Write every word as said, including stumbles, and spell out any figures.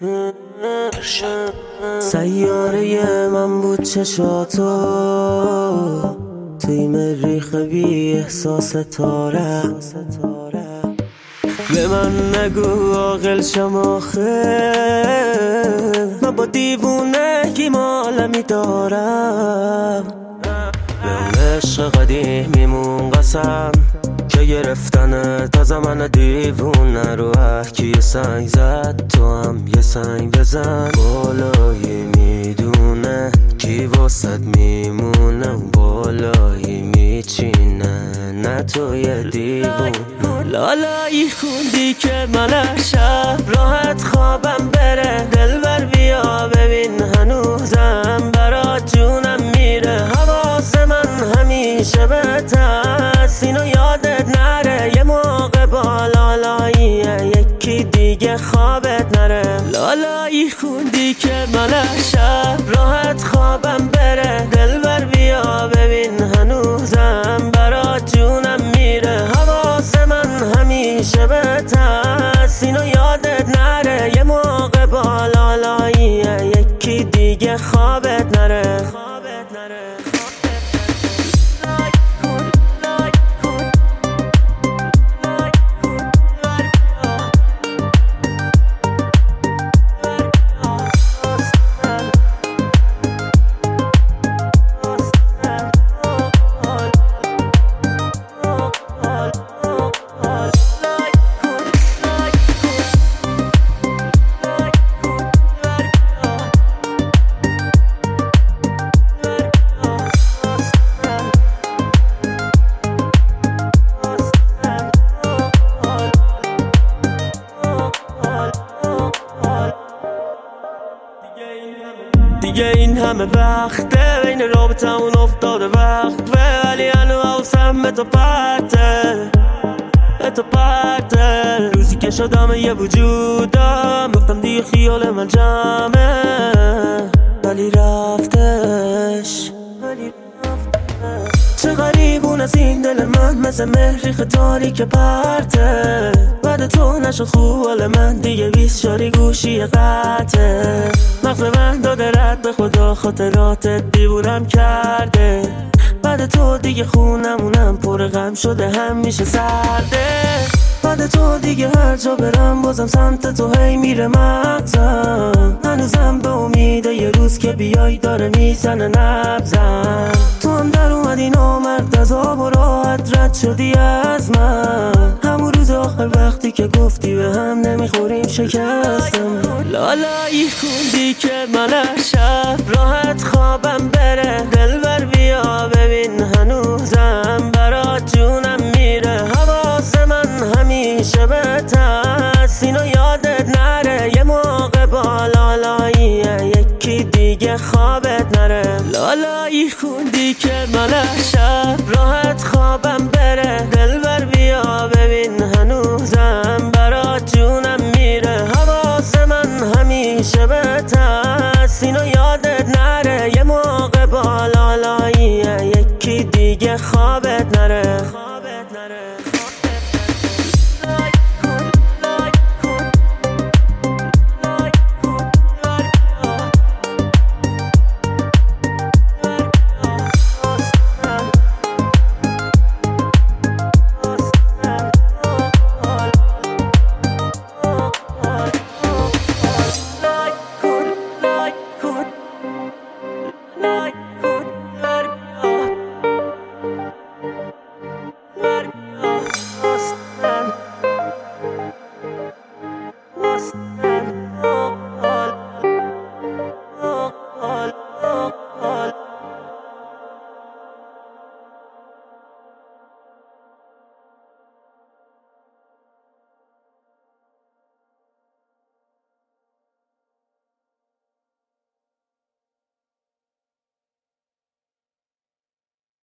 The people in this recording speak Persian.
سیاره من بود چشاتو توی مریخ بی احساس تاره. به من نگو عاقل شم آخه، من با دیوونگی مالمی دارم. به عشق قدیمیمون قسم که گرفتن تا زمان دیوونه رو احکی یه سنگ زد، تو هم یه سنگ بزن. بالایی میدونه کی واسد میمونه، اون بالایی میچینه نه تو یه دیوون. لالایی خوندی که من شب راحت خوابم بره، دلبر بیا ببین هنوزم برات جونم میره. حواس من همیشه بهت هست، اینو یادت نره. یه موقع با لالاییه یکی دیگه خوابت نره. لالایی خوندی که من شب راحت خوابم بره، دلبر بیا ببین هنوزم برات جونم میره. حواس من همیشه بهت هست، اینو یادت نره. یه موقع با لالاییه یکی دیگه خوابت نره. دیگه این همه وقته بین رابطمون افتاده وقت، ولی هنو حواسم به تو پرته، به تو پرته. روزی که شدم یه وجودم گفتم دیگه خیال من جمعه، ولی رفتش، ولی چه غریبون از این دل من، مثل مریخ تاریک پرته. بعد تو نشد خوب حال من دیگه، بیست شاری گوشی قطعه. مغز من داده رد به خدا، خاطراتت دیوونم کرده. بعد تو دیگه خونمونم پر غم شده، همیشه سرده. بعد تو دیگه هر جا برم بازم سمت تو هی میره مغزم. هنوزم به امیده یه روز که بیای داره میزنه نبزم. تو هم در اومدی نامرد از آب و راحت رد شدی از من. همون روز آخر وقتی که گفتی به هم نمیخوریم شکستم. لالایی خوندی که من شب راحت خوابم بره، دلبر بیا ببین هنوزم برات جونم میره. حواس من همیشه بهت هست، اینو یادت نره. یه موقع با لالاییه یکی دیگه خوابت نره. لالایی خوندی که من شب راحت خوابم بره، دلبر بیا ببین هنوزم برات جونم میره. حواس من همیشه بهت هست، اینو یادت نره. یه موقع با لالاییه یکی دیگه خوابت نره.